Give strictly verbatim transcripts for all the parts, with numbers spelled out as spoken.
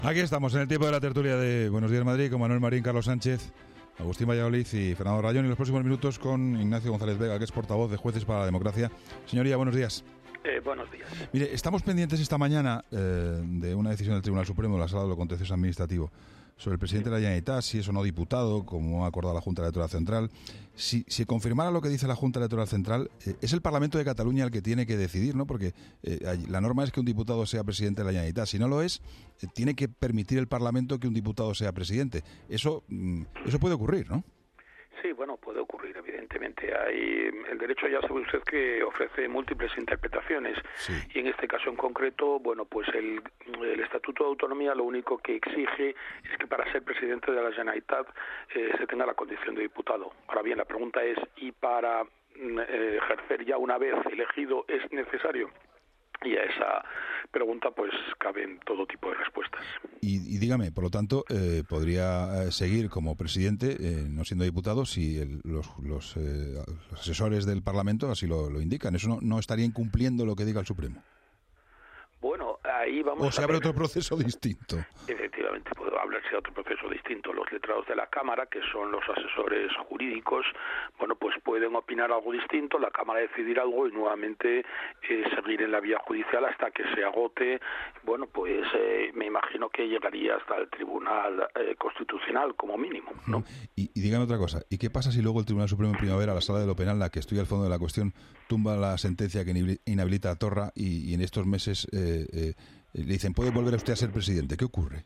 Aquí estamos en el tiempo de la tertulia de Buenos Días Madrid con Manuel Marín, Carlos Sánchez, Agustín Valladolid y Fernando Rayón, y en los próximos minutos con Ignacio González Vega, que es portavoz de Jueces para la Democracia. Señoría, buenos días. Eh, buenos días. Mire, estamos pendientes esta mañana eh, de una decisión del Tribunal Supremo de la Sala de lo Contencioso Administrativo sobre el presidente de la Generalitat, si es o no diputado, como ha acordado la Junta Electoral Central. Si se confirmara lo que dice la Junta Electoral Central, eh, es el Parlamento de Cataluña el que tiene que decidir, ¿no? Porque eh, la norma es que un diputado sea presidente de la Generalitat. Si no lo es, eh, tiene que permitir el Parlamento que un diputado sea presidente. Eso, mm, eso puede ocurrir, ¿no? Sí, bueno, puede ocurrir, evidentemente. Hay el derecho, ya sabe usted, que ofrece múltiples interpretaciones. Sí. Y en este caso en concreto, bueno, pues el, el Estatuto de Autonomía lo único que exige es que para ser presidente de la Generalitat eh, se tenga la condición de diputado. Ahora bien, la pregunta es, ¿y para eh, ejercer ya una vez elegido es necesario? Y a esa pregunta pues caben todo tipo de respuestas. Y, y dígame, por lo tanto, eh, podría eh, seguir como presidente, eh, no siendo diputado, si el, los, los, eh, los asesores del Parlamento así lo, lo indican. ¿Eso no, no estaría incumpliendo lo que diga el Supremo? Bueno, ahí vamos. ¿O se abre otro proceso distinto? Efectivamente, puede hablarse de otro proceso distinto. Los letrados de la Cámara, que son los asesores jurídicos, bueno, pues pueden opinar algo distinto, la Cámara decidir algo y nuevamente eh, seguir en la vía judicial hasta que se agote. Bueno, pues eh, me imagino que llegaría hasta el Tribunal eh, Constitucional como mínimo, ¿no? Y, y dígame otra cosa, ¿y qué pasa si luego el Tribunal Supremo en primavera, la Sala de lo Penal, la que estudia el fondo de la cuestión, tumba la sentencia que inhabilita a Torra y, y en estos meses eh, eh, le dicen, ¿puede volver a usted a ser presidente? ¿Qué ocurre?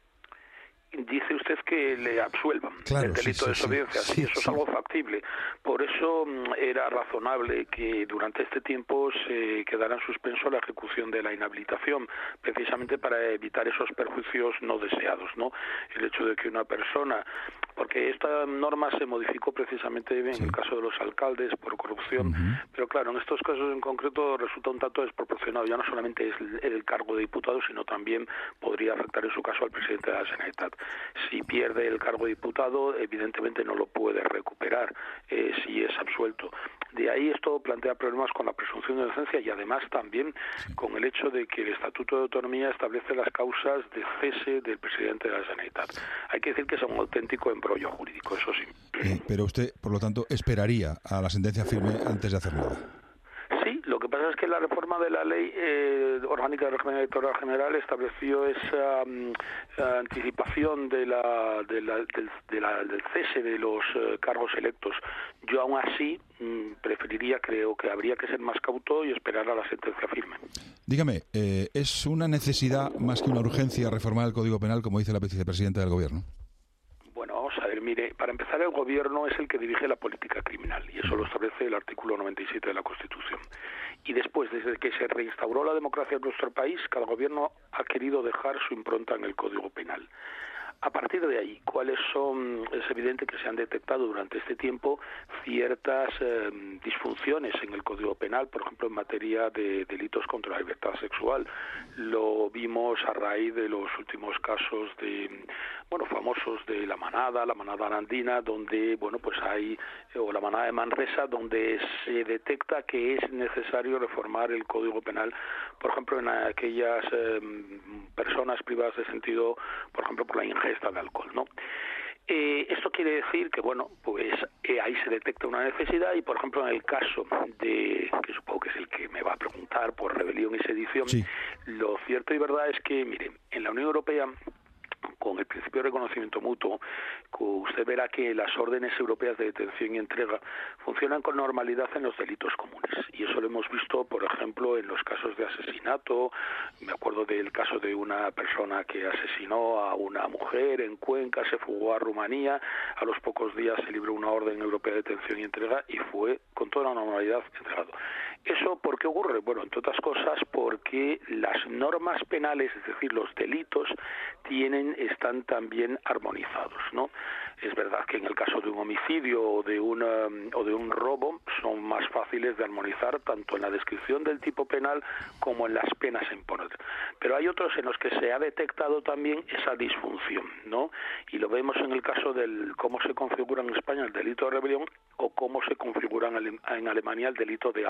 Dice usted que le absuelvan claro, del delito sí, de sí, desobediencia, sí, sí, sí, eso es sí. algo factible. Por eso era razonable que durante este tiempo se quedara en suspenso la ejecución de la inhabilitación, precisamente para evitar esos perjuicios no deseados, ¿no? El hecho de que una persona, porque esta norma se modificó precisamente en sí. el caso de los alcaldes por corrupción, uh-huh. pero claro, en estos casos en concreto resulta un tanto desproporcionado. Ya no solamente es el cargo de diputado, sino también podría afectar en su caso al presidente de la Generalitat. Si pierde el cargo de diputado, evidentemente no lo puede recuperar eh, si es absuelto. De ahí esto plantea problemas con la presunción de inocencia y además también sí. con el hecho de que el Estatuto de Autonomía establece las causas de cese del presidente de la Generalitat. Hay que decir que es un auténtico embrollo jurídico, eso sí. Eh, pero usted, por lo tanto, esperaría a la sentencia firme antes de hacer nada. Sí, lo que pasa es que la reforma de la Ley eh, Orgánica del Régimen Electoral General estableció esa um, anticipación de la, de la, del, de la, del cese de los uh, cargos electos. Yo aún así mm, preferiría, creo que habría que ser más cauto y esperar a la sentencia firme. Dígame, eh, ¿es una necesidad más que una urgencia reformar el Código Penal, como dice la vicepresidenta del Gobierno? Bueno, vamos a ver, mire, para empezar el Gobierno es el que dirige la política criminal y eso lo establece el artículo noventa y siete de la Constitución. Y después, desde que se reinstauró la democracia en nuestro país, cada Gobierno ha querido dejar su impronta en el Código Penal. A partir de ahí, ¿cuáles son? Es evidente que se han detectado durante este tiempo ciertas eh, disfunciones en el Código Penal, por ejemplo, en materia de delitos contra la libertad sexual. Lo vimos a raíz de los últimos casos de, bueno, famosos de la Manada, la Manada Arandina, donde, bueno, pues hay, o la Manada de Manresa, donde se detecta que es necesario reformar el Código Penal, por ejemplo, en aquellas eh, personas privadas de sentido, por ejemplo, por la ingesta de alcohol, ¿no? Eh, esto quiere decir que, bueno, pues eh, ahí se detecta una necesidad y, por ejemplo, en el caso de, que supongo que es el que me va a preguntar por rebelión y sedición, sí. Lo cierto y verdad es que, miren, en la Unión Europea, con el principio de reconocimiento mutuo, usted verá que las órdenes europeas de detención y entrega funcionan con normalidad en los delitos comunes. Y eso lo hemos visto, por ejemplo, en los casos de asesinato. Me acuerdo del caso de una persona que asesinó a una mujer en Cuenca, se fugó a Rumanía, a los pocos días se libró una orden europea de detención y entrega y fue con toda la normalidad entregado. ¿Eso por qué ocurre? Bueno, entre otras cosas porque las normas penales, es decir, los delitos, tienen están también armonizados, ¿no? Es verdad que en el caso de un homicidio o de una o de un robo son más fáciles de armonizar tanto en la descripción del tipo penal como en las penas a imponer. Pero hay otros en los que se ha detectado también esa disfunción, ¿no? Y lo vemos en el caso del cómo se configura en España el delito de rebelión o cómo se configura en Alemania el delito de alta traición.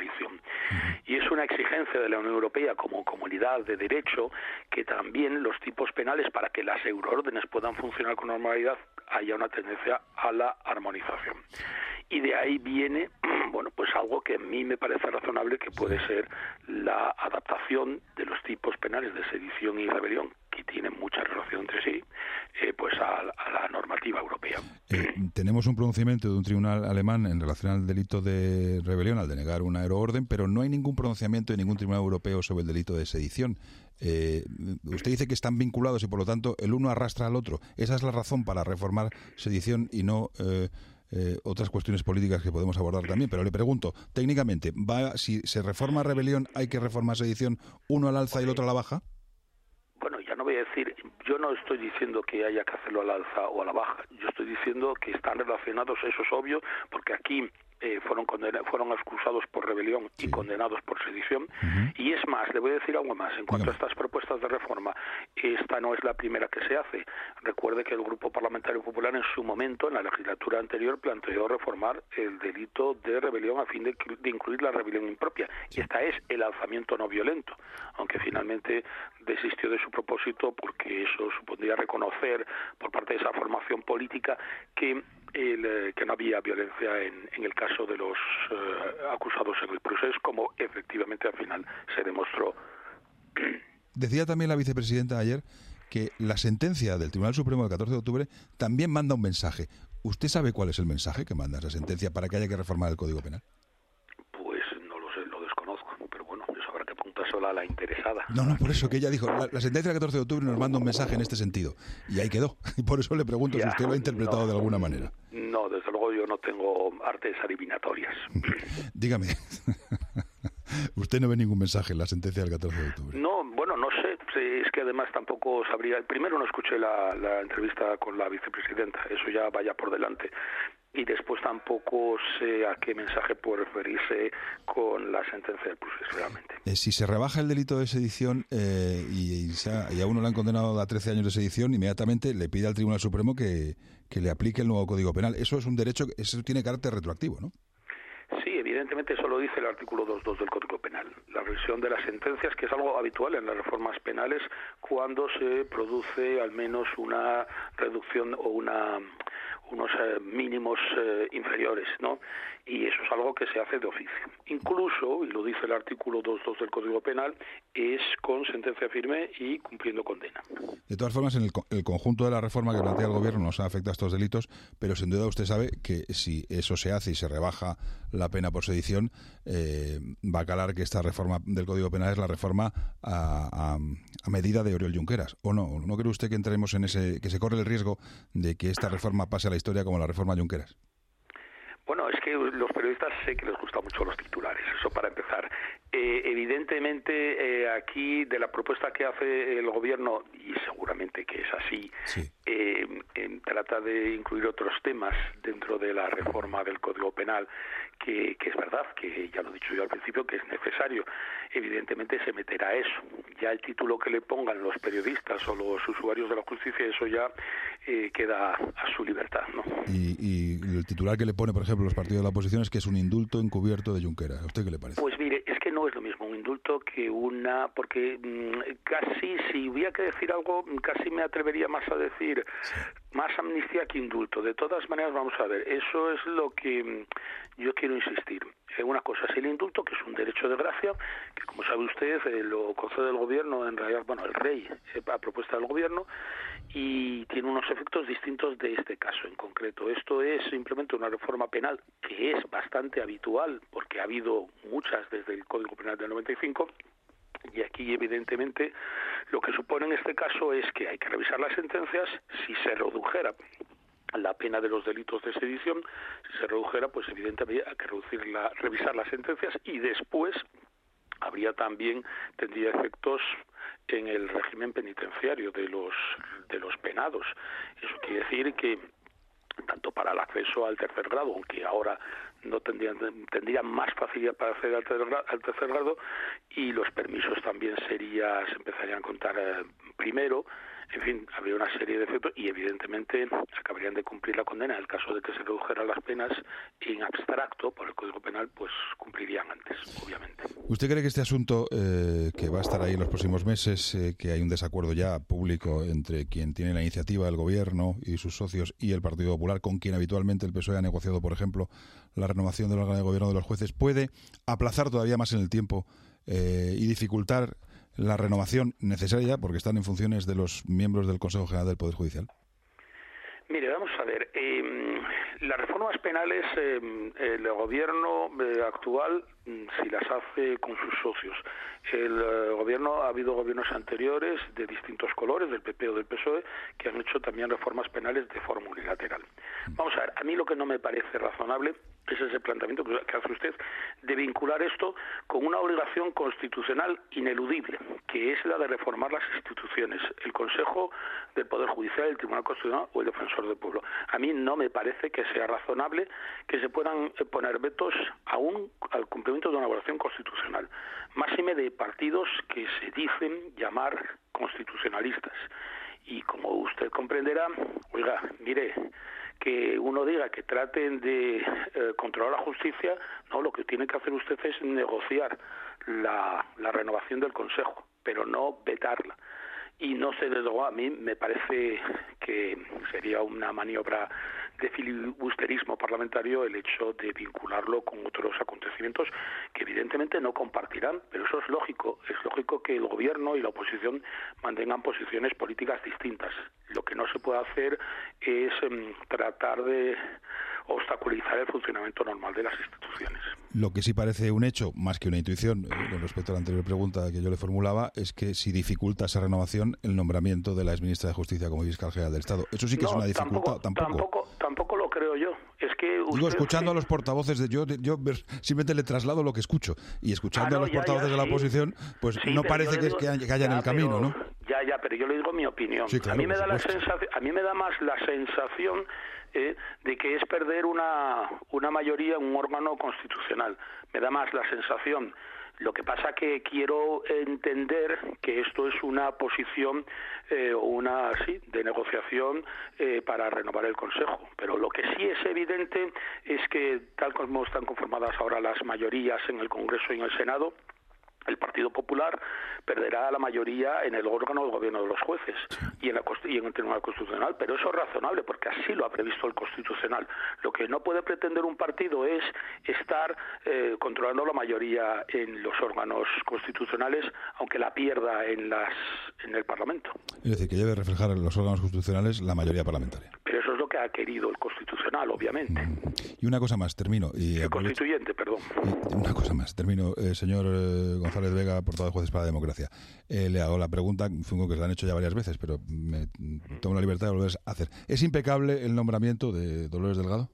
traición. Y es una exigencia de la Unión Europea como comunidad de derecho que también los tipos penales, para que las euroórdenes puedan funcionar con normalidad, haya una tendencia a la armonización. Y de ahí viene, bueno, pues algo que a mí me parece razonable, que puede ser la adaptación de los tipos penales de sedición y rebelión, que tienen mucha relación entre sí, eh, pues a, a la normativa europea. Eh, tenemos un pronunciamiento de un tribunal alemán en relación al delito de rebelión, al denegar una euroorden, pero no hay ningún pronunciamiento de ningún tribunal europeo sobre el delito de sedición. Eh, usted dice que están vinculados y por lo tanto el uno arrastra al otro. ¿Esa es la razón para reformar sedición y no eh, eh, otras cuestiones políticas que podemos abordar también? Pero le pregunto, técnicamente, ¿va, si se reforma rebelión, hay que reformar sedición, uno al alza y el otro a la baja? Bueno, ya no voy a decir, yo no estoy diciendo que haya que hacerlo al alza o a la baja, yo estoy diciendo que están relacionados, eso es obvio, porque aquí eh, fueron condena- fueron acusados por rebelión y sí. condenados por sedición, uh-huh. y es más, le voy a decir algo más, en cuanto Dígame. a estas propuestas de reforma, esta no es la primera que se hace. Recuerde que el Grupo Parlamentario Popular en su momento, en la legislatura anterior, planteó reformar el delito de rebelión a fin de, de incluir la rebelión impropia, sí. y esta es el alzamiento no violento, aunque finalmente desistió de su propósito porque eso supondría reconocer por parte de esa formación política que el, que no había violencia en, en el caso de los uh, acusados en el proceso, como efectivamente al final se demostró. Decía también la vicepresidenta ayer que la sentencia del Tribunal Supremo del catorce de octubre también manda un mensaje. ¿Usted sabe cuál es el mensaje que manda esa sentencia para que haya que reformar el Código Penal? Sola la interesada. No, no, por eso que ella dijo, la, la sentencia del catorce de octubre nos manda un mensaje en este sentido. Y ahí quedó. Y por eso le pregunto ya, si usted lo ha interpretado no, de alguna manera. No, desde luego yo no tengo artes adivinatorias. Dígame. ¿Usted no ve ningún mensaje en la sentencia del catorce de octubre? No, bueno, no sé. Es que además tampoco sabría... Primero no escuché la, la entrevista con la vicepresidenta. Eso ya vaya por delante. Y después tampoco sé a qué mensaje puede referirse con la sentencia del proceso realmente. Eh, si se rebaja el delito de sedición eh, y, y, se ha, y a uno le han condenado a trece años de sedición, inmediatamente le pide al Tribunal Supremo que, que le aplique el nuevo Código Penal. Eso es un derecho, eso tiene carácter retroactivo, ¿no? Sí, evidentemente eso lo dice el artículo dos punto dos del Código Penal. La revisión de las sentencias, que es algo habitual en las reformas penales, cuando se produce al menos una reducción o una... unos eh, mínimos eh, inferiores, ¿no? Y eso es algo que se hace de oficio. Incluso, y lo dice el artículo dos punto dos del Código Penal, es con sentencia firme y cumpliendo condena. De todas formas, en el, el conjunto de la reforma que plantea el Gobierno nos afecta a estos delitos, pero sin duda usted sabe que si eso se hace y se rebaja la pena por sedición, eh, va a calar que esta reforma del Código Penal es la reforma a, a, a medida de Oriol Junqueras, ¿o no? ¿No cree usted que entremos en ese, que se corre el riesgo de que esta reforma pase a la historia como la reforma Junqueras? Bueno, es que los periodistas sé que les gustan mucho los titulares, eso para empezar. Eh, evidentemente, eh, aquí de la propuesta que hace el Gobierno, y seguramente que es así, sí. eh, eh, trata de incluir otros temas dentro de la reforma del Código Penal, que, que es verdad, que ya lo he dicho yo al principio, que es necesario. Evidentemente se meterá eso. Ya el título que le pongan los periodistas o los usuarios de la justicia, eso ya eh, queda a su libertad, ¿no? Y, y el titular que le pone, por ejemplo, los partidos de la oposición es que es un indulto encubierto de Junqueras. ¿A usted qué le parece? Pues mire, es que no es lo mismo un indulto que una... Porque mmm, casi, si hubiera que decir algo, casi me atrevería más a decir sí. más amnistía que indulto. De todas maneras, vamos a ver, eso es lo que mmm, yo quiero insistir. Una cosa es el indulto, que es un derecho de gracia, que como sabe usted, eh, lo concede el Gobierno, en realidad, bueno, el Rey, eh, a propuesta del Gobierno, y tiene unos efectos distintos de este caso en concreto. Esto es simplemente una reforma penal que es bastante habitual, porque ha habido muchas desde el Código Penal del noventa y cinco, y aquí evidentemente lo que supone en este caso es que hay que revisar las sentencias. Si se redujera la pena de los delitos de sedición, si se redujera, pues evidentemente hay que reducir la, revisar las sentencias, y después habría también, tendría efectos en el régimen penitenciario de los de los penados. Eso quiere decir que tanto para el acceso al tercer grado, aunque ahora no tendrían tendrían más facilidad para acceder al tercer, al tercer grado, y los permisos también sería se empezarían a contar eh, primero, en fin, habría una serie de efectos y evidentemente acabarían de cumplir la condena. En el caso de que se redujeran las penas en abstracto por el Código Penal, pues cumplirían antes, obviamente. ¿Usted cree que este asunto, eh, que va a estar ahí en los próximos meses, eh, que hay un desacuerdo ya público entre quien tiene la iniciativa, el Gobierno y sus socios, y el Partido Popular, con quien habitualmente el P S O E ha negociado, por ejemplo, la renovación del órgano de gobierno de los jueces, puede aplazar todavía más en el tiempo eh, y dificultar la renovación necesaria, porque están en funciones de los miembros del Consejo General del Poder Judicial? Mire, vamos a ver, eh, las reformas penales, eh, el gobierno eh, actual, si las hace con sus socios. El eh, gobierno, ha habido gobiernos anteriores de distintos colores, del P P o del P S O E, que han hecho también reformas penales de forma unilateral. Vamos a ver, a mí lo que no me parece razonable es ese planteamiento que hace usted de vincular esto con una obligación constitucional ineludible, que es la de reformar las instituciones, el Consejo del Poder Judicial, el Tribunal Constitucional o el Defensor del Pueblo. A mí no me parece que sea razonable que se puedan poner vetos aún al cumplimiento de una evaluación constitucional, máxime de partidos que se dicen llamar constitucionalistas. Y como usted comprenderá, oiga, mire, que uno diga que traten de eh, controlar la justicia, no, lo que tiene que hacer usted es negociar la, la renovación del Consejo, pero no vetarla. Y no sé, desde luego, a mí me parece que sería una maniobra de filibusterismo parlamentario el hecho de vincularlo con otros acontecimientos que evidentemente no compartirán, pero eso es lógico. Es lógico que el gobierno y la oposición mantengan posiciones políticas distintas. Lo que no se puede hacer es um, tratar de obstaculizar el funcionamiento normal de las instituciones. Lo que sí parece un hecho, más que una intuición, eh, con respecto a la anterior pregunta que yo le formulaba, es que si dificulta esa renovación el nombramiento de la exministra de Justicia como fiscal general del Estado. Eso sí que no, es una dificultad. Tampoco, tampoco, tampoco lo creo yo. Es que usted, Digo, escuchando sí. a los portavoces, de yo, yo simplemente le traslado lo que escucho, y escuchando ah, no, a los ya, portavoces ya, de la sí. oposición, pues sí, no parece que, digo, es que haya en el camino, pero, ¿no? Ya, ya, pero yo le digo mi opinión. Sí, claro, a mí me da la supuesto. sensación, a mí me da más la sensación eh, de que es perder una una mayoría en un órgano constitucional. Me da más la sensación. Lo que pasa que quiero entender que esto es una posición eh, o una sí de negociación eh, para renovar el Consejo. Pero lo que sí es evidente es que tal como están conformadas ahora las mayorías en el Congreso y en el Senado, el Partido Popular perderá la mayoría en el órgano del gobierno de los jueces y en, la, y en el Tribunal Constitucional, pero eso es razonable porque así lo ha previsto el Constitucional. Lo que no puede pretender un partido es estar eh, controlando la mayoría en los órganos constitucionales, aunque la pierda en las en el Parlamento. Es decir, que debe reflejar en los órganos constitucionales la mayoría parlamentaria. Pero eso es lo que ha querido el Constitucional, obviamente. Mm. Y una cosa más, termino. Y el aprovecho, Constituyente, perdón. Y una cosa más, termino. Eh, señor eh, González Vega, portavoz de Jueces para la Democracia. Eh, le hago la pregunta, supongo que se la han hecho ya varias veces, pero me tomo la libertad de volver a hacer. ¿Es impecable el nombramiento de Dolores Delgado?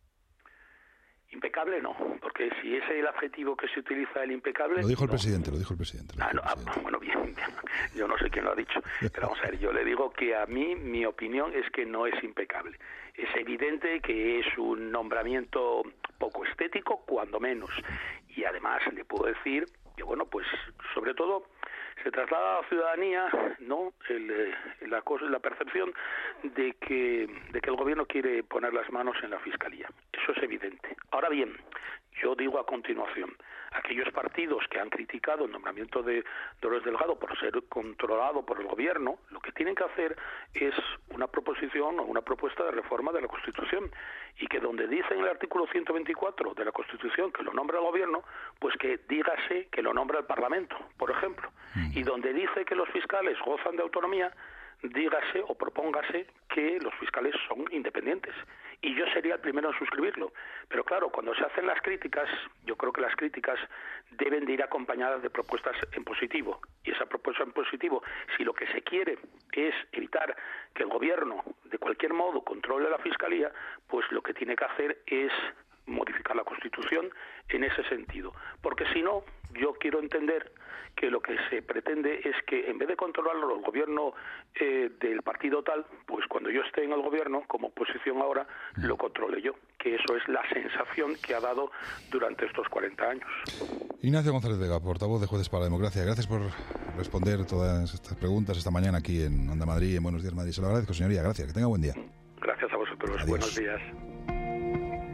Impecable no, porque si ese es el adjetivo que se utiliza, el impecable... Lo dijo el no. presidente, lo dijo el presidente. Lo Ah, dijo no, el presidente. ah, bueno, bien, yo no sé quién lo ha dicho, pero vamos a ver, yo le digo que a mí, mi opinión es que no es impecable. Es evidente que es un nombramiento poco estético, cuando menos, y además le puedo decir que, bueno, pues sobre todo se traslada a la ciudadanía, ¿no?, el, eh, la, cosa, la percepción de que, de que el gobierno quiere poner las manos en la Fiscalía. Eso es evidente. Ahora bien, yo digo a continuación, aquellos partidos que han criticado el nombramiento de Dolores Delgado por ser controlado por el gobierno, lo que tienen que hacer es una proposición o una propuesta de reforma de la Constitución, y que donde dice en el artículo ciento veinticuatro de la Constitución que lo nombra el gobierno, pues que dígase que lo nombra el Parlamento, por ejemplo, y donde dice que los fiscales gozan de autonomía, dígase o propóngase que los fiscales son independientes. Y yo sería el primero en suscribirlo. Pero claro, cuando se hacen las críticas, yo creo que las críticas deben de ir acompañadas de propuestas en positivo. Y esa propuesta en positivo, si lo que se quiere es evitar que el gobierno de cualquier modo controle la Fiscalía, pues lo que tiene que hacer es modificar modificar la Constitución en ese sentido. Porque si no, yo quiero entender que lo que se pretende es que en vez de controlarlo el gobierno eh, del partido tal, pues cuando yo esté en el gobierno, como oposición ahora, lo controle yo, que eso es la sensación que ha dado durante estos cuarenta años. Ignacio González Vega, portavoz de Jueces para la Democracia, gracias por responder todas estas preguntas esta mañana aquí en Onda Madrid, en Buenos Días Madrid. Se lo agradezco, señoría, gracias, que tenga buen día. Gracias a vosotros. Adiós. Buenos días.